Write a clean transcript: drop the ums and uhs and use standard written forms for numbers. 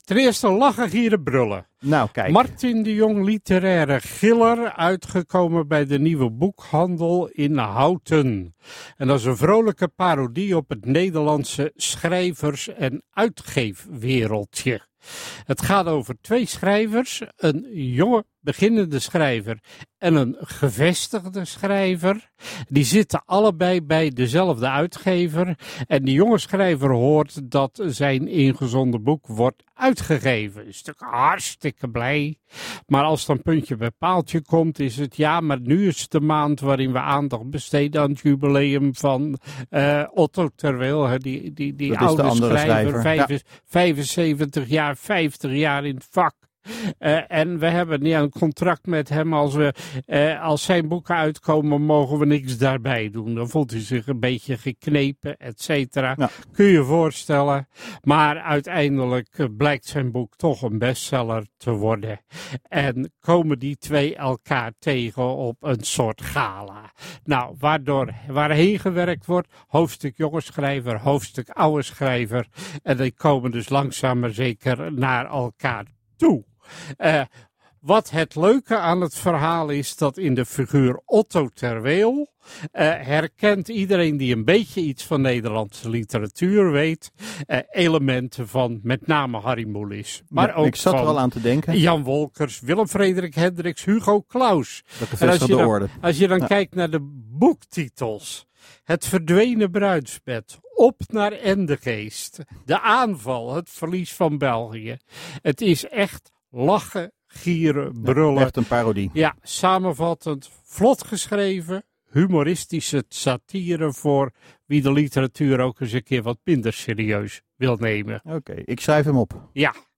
Ten eerste lachen, gieren, brullen. Nou, kijk. Martin de Jong, literaire giller, uitgekomen bij de Nieuwe Boekhandel in Houten. En dat is een vrolijke parodie op het Nederlandse schrijvers- en uitgeefwereldje. Het gaat over 2 schrijvers, een jonge beginnende schrijver en een gevestigde schrijver. Die zitten allebei bij dezelfde uitgever en die jonge schrijver hoort dat zijn ingezonden boek wordt uitgegeven. Is natuurlijk hartstikke blij. Maar als dan puntje bij paaltje komt, is het ja, maar nu is de maand waarin we aandacht besteden aan het jubileum van Otto Terwijl, die oude schrijver. 75 jaar, 50 jaar in het vak. En we hebben een contract met hem. Als zijn boeken uitkomen, mogen we niks daarbij doen. Dan voelt hij zich een beetje geknepen, et cetera. Ja. Kun je je voorstellen. Maar uiteindelijk blijkt zijn boek toch een bestseller te worden. En komen die 2 elkaar tegen op een soort gala. Nou, waarheen gewerkt wordt. Hoofdstuk jonge schrijver, hoofdstuk oude schrijver. En die komen dus langzaam maar zeker naar elkaar toe. Wat het leuke aan het verhaal is, dat in de figuur Otto Terwijl herkent iedereen die een beetje iets van Nederlandse literatuur weet, elementen van met name Harry Mulisch. Maar ja, ook ik zat er al aan te denken. Jan Wolkers, Willem Frederik Hendricks, Hugo Claus. Als je dan kijkt naar de boektitels. Het verdwenen bruidsbed, Op naar Endegeest, De aanval, Het verlies van België. Het is echt lachen, gieren, brullen. Ja, echt een parodie. Ja, samenvattend, vlot geschreven, humoristische satire voor wie de literatuur ook eens een keer wat minder serieus wil nemen. Oké, ik schrijf hem op. Ja.